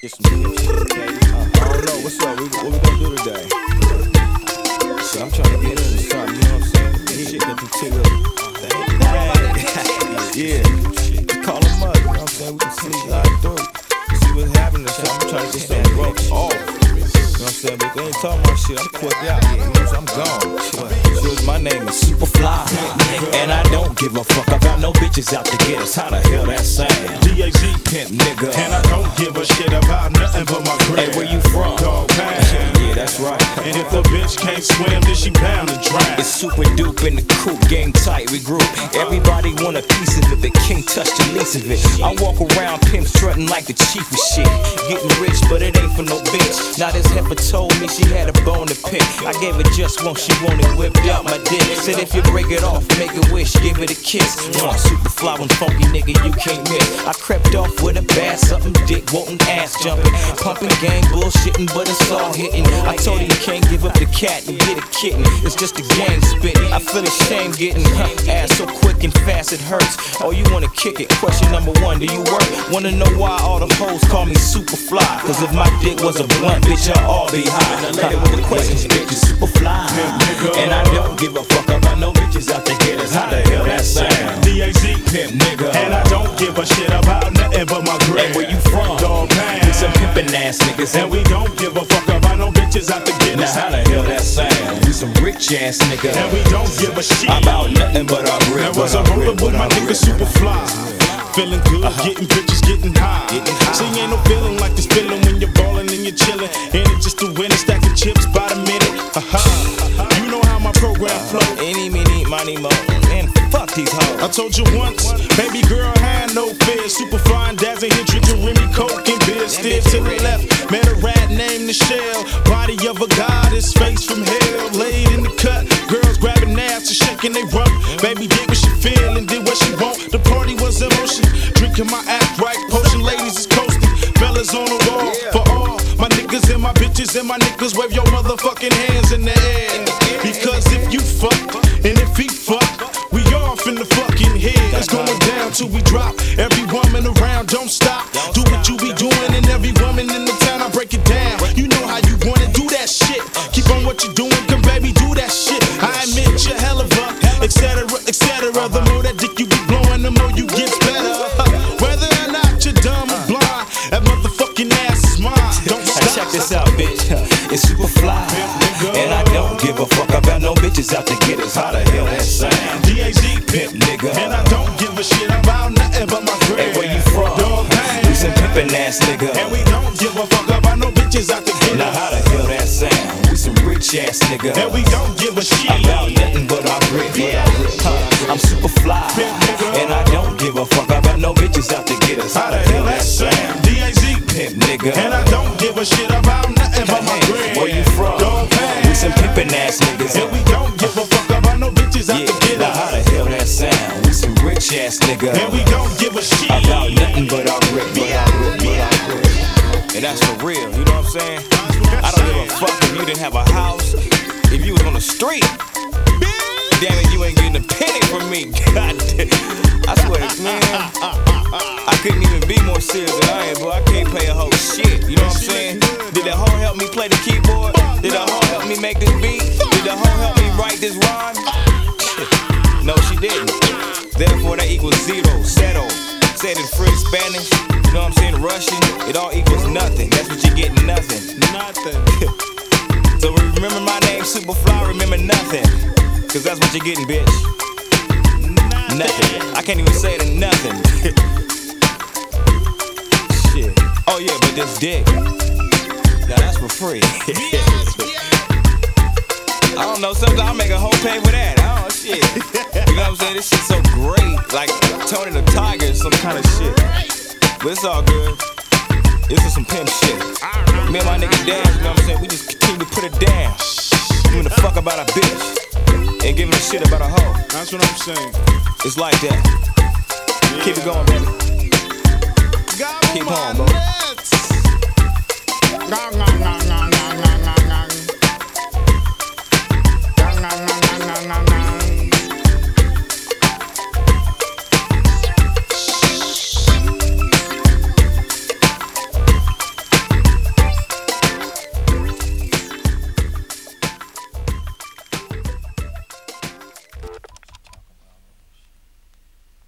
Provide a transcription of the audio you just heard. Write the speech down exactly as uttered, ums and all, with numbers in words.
Get some shit, okay? Uh, I don't know, what's up? We, what we gonna do today? Shit, I'm trying to get into something, you know what I'm saying? Get shit, get the ticket. Yeah, call them up, you know what I'm saying? We can see how it do. See what's happening, so I'm trying to get something broke off. You know what I'm saying? But if they ain't talking about shit, I'm quick out here, you know what I'm saying? I'm gone. Shit, my name is Superfly, and I don't give a fuck about no bitches out to get us. How the hell that sound? D A Z Pimp nigga, and I don't give a shit about nothing but my crib. Hey, where you from? Dog pound. Yeah, that's right. And if the bitch can't swim, then she bound to drown. It's super dupe in the coop, game tight, regroup. Everybody want a piece of it, the king touched the least of it. I walk around pimp strutting like the chief of shit. Getting rich, but it ain't for no bitch. Now this heifer told me she had a bone to pick. I gave her just one, she wanted whipped out my dick. Said if you break it off, make a wish, give it a kiss. One super fly, one funky nigga you can't miss. I crept off with a bad something, dick wanting, ass jumping, pumping game, bullshitting, but it's all hitting. I told her you can't give up the cat and get a kitten. It's just a gang spitting. I feel ashamed getting huh, ass so quick and fast it hurts. Oh, you wanna kick it? Question number one, do you work? Wanna know why all the hoes call me Superfly? Cause if my dick was a blunt, bitch, I'll all be high. Now later with the questions, bitch, is Superfly. And I don't give a fuck about no bitches out to get us. How the hell that sound? D A Z Pimp nigga, and I don't give a shit about nothing but my crib. Hey, where you from? Dog pound. We some pimpin' ass niggas, And we don't give a fuck about no bitches out to get now us. how the hell that sound? We some rich ass niggas, And we don't give a shit about nothing but our grip. That was a roller with my nigga Superfly. Feeling good, Uh-huh. getting bitches, getting high. Getting high. See, ain't no feeling like this feeling when you're ballin' and you're chillin'. And it's just a winning stack of chips by the minute. Uh-huh. You know how my program flow. Any, meeny, money, mo, and fuck these hoes. I told you once, baby girl had no fear. Super fine, dazzling here, drinking Remy Coke and beer. Steer to the left, met a rat named Michelle. Body of a goddess, face from hell. Laid in the cut, girls grabbing ass and shaking they rump. Baby did what she feel and did what she want. The party was in motion, drinking my act right potion. Ladies is coasting, fellas on the wall. For all my niggas and my bitches and my niggas, wave your motherfucking hands in the air. Because if you fuck and if he fuck, we off in the fucking head. It's going down till we drop. Every woman around, don't stop. Do what you be doing, and every woman in the town, I break it down. You know how you wanna do that shit. Keep on what you doing, come baby, do that shit. I admit you're hell of a, et cetera, et cetera. The more that dick you be blowing, the more you get better. Whether or not you're dumb or blind, that motherfucking ass is mine. Don't Hey, stop. check this out, bitch. It's Superfly, and I don't give a fuck about no bitches out to get us. How the hell that sound? D A Z Pimp nigga, and I don't give a shit about nothing but my crib. hey, where you from? Dog pound. We some pimpin' ass nigga. And we don't give a fuck about no bitches out to get Now us. how the hell that sound? We some rich ass nigga, And we don't give a shit about nothing but our grip. Huh, I'm Superfly, and I don't give a fuck about no bitches out to get us. How the hell that sound? D A Z Pimp nigga, and I don't give a shit about nothing but my hey, crib. where you from? Dog pound. We some pimpin' ass niggas. And we don't give a fuck about no bitches out Yeah, to get now how us. the hell that sound? We some rich ass nigga, And we don't give a shit about nothing but our grip, but our grip, but our grip. And that's for real, you know what I'm saying? I don't give a fuck if you didn't have a house, if you was on the street. Damn it, you ain't getting a penny from me. God damn. I swear, man, I couldn't even be more serious than I am, but I can't pay a whole shit. You know what I'm saying? Did the hoe help me play the keyboard? Did the hoe help me make this beat? Did the hoe help me write this rhyme? No, she didn't. Therefore, that equals zero. Settle. Said in French, Spanish, you know what I'm saying? Russian, it all equals nothing. That's what you get, nothing. nothing. So remember my name, Superfly, remember nothing. Cause that's what you're getting, bitch. Nothing. I can't even say it in nothing. Shit. Oh yeah, but this dick. Now that's for free. I don't know, sometimes I'll make a whole pay for that. Oh shit. You know what I'm saying? This shit's so great. Like Tony the Tiger, some kind of shit. But it's all good. This is some pimp shit. Me and my nigga Dan, you know what I'm saying? We just continue to put it down. Giving a fuck about a bitch. And giving a shit about a hoe. That's what I'm saying. It's like that. Keep it going, baby. Keep on, bro.